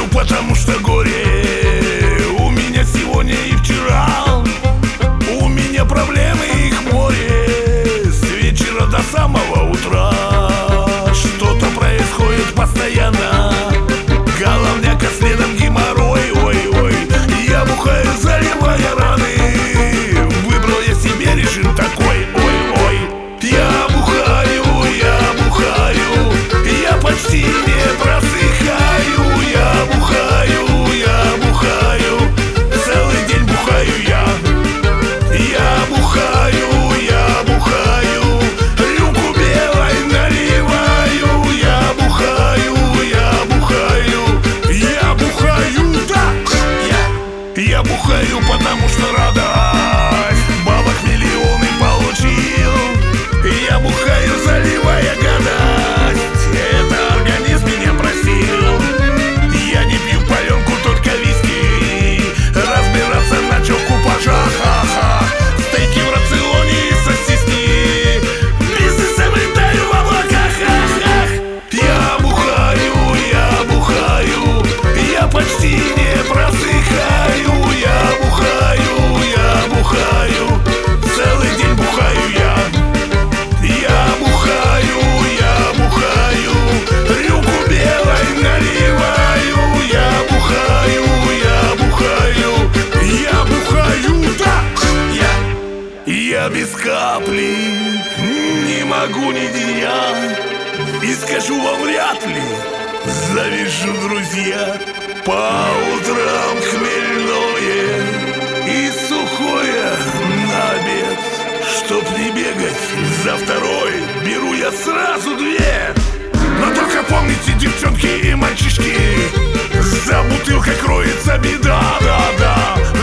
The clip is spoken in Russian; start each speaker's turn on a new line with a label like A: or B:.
A: потому что горе у меня сегодня и вчера. У меня проблемы, их море, с вечера до самого утра. Что-то происходит постоянно, головняка, следом геморрой. Ой-ой, я бухаю, заливая раны. Выбрал я себе режим такой. Ой-ой, я бухаю, я почти не просыхаю. Я бухаю, целый день бухаю я. Я бухаю, рюмку белой наливаю. Я бухаю, да. Я бухаю, потому что радость, бабок миллионы получил. Я бухаю, заливая гадость, это организм меня просил. Я не пью паленку, только виски, разбираться начал в купажах. Стейки в рационе и сосиски, бизнесом летаю в облаках. Я бухаю, я почти не просыхаю. Я бухаю, целый день бухаю я. Я бухаю, рюмку белой наливаю. Я бухаю, да. Я без капли не могу ни дня, и скажу вам, вряд ли завяжу, друзья. По утрам хмельное и сухое на обед. Чтоб не бегать за второй, беру я сразу две. Но только помните, девчонки и мальчишки, за бутылкой кроется беда, да.